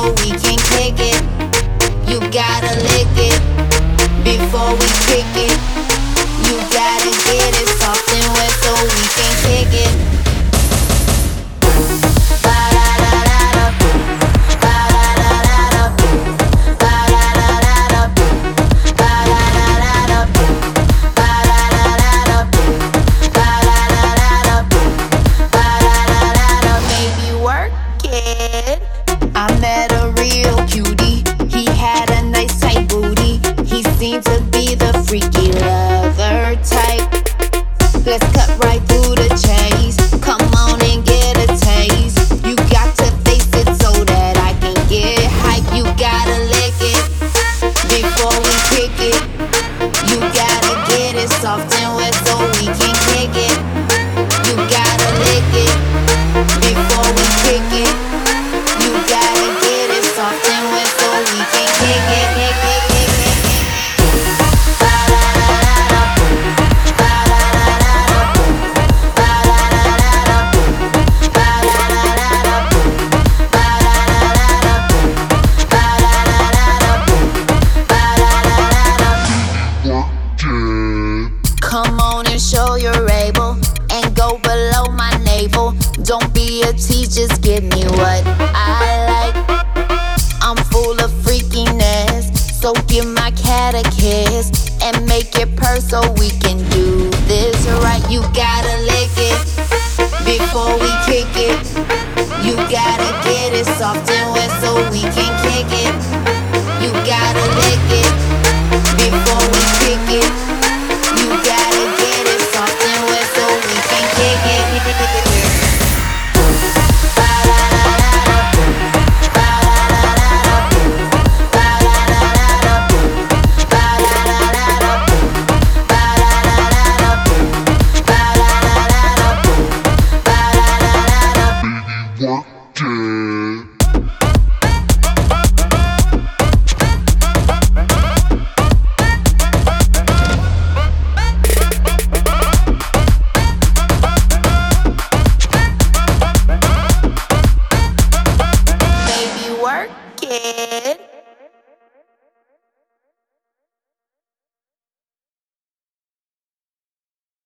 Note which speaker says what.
Speaker 1: we can kick it. You gotta lick it before we kick it. You gotta get it soft and wet so we can kick it. I met a real cutie. He had a nice tight booty. He seemed to be the freaky lover type. Let's cut right through the chase. Come on and get a taste. You got to face it so that I can get hype. You gotta lick it before we kick it. You gotta get it soft and wet so we can kick it. You gotta lick it before we kick it. You gotta get it soft and wet so we can kick it. Come on and show you're able, and go below my navel. Don't be a tease, just give me what I like. I'm full of freakiness, so give my cat a kiss and make it purr so we can do this right. You gotta lick it before we kick it. You gotta get it soft and wet so we can kick it. You gotta lick it before we kick it. You gotta get it soft and wet so we can kick it.
Speaker 2: Work it.